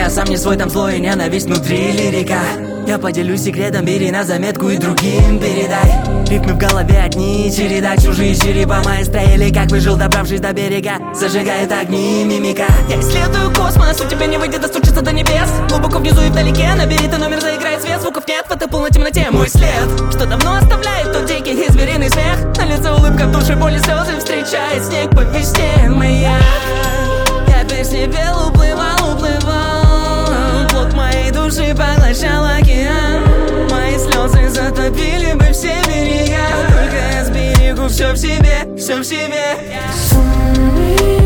я сам не свой, там зло и ненависть внутри лирика. Я поделюсь секретом, бери на заметку и другим передай. Ритмы в голове одни, череда, чужие черепа мои строили, как выжил, добравшись до берега. Зажигает огни мимика. Я исследую космос, у тебя не выйдет достучиться до небес. Глубоко внизу и вдалеке, набери ты номер, заиграет свет. Звуков нет, в этой полной темноте мой след, что давно оставляет тот дикий и звериный смех. На лице улыбка, в душе боль и слезы, встречает снег по весне моя. Я песни пел, уплывал, уплывал. Плод моей души поглощал океан. Мои слезы затопили бы все берега. Только я сберегу все в себе, все в себе.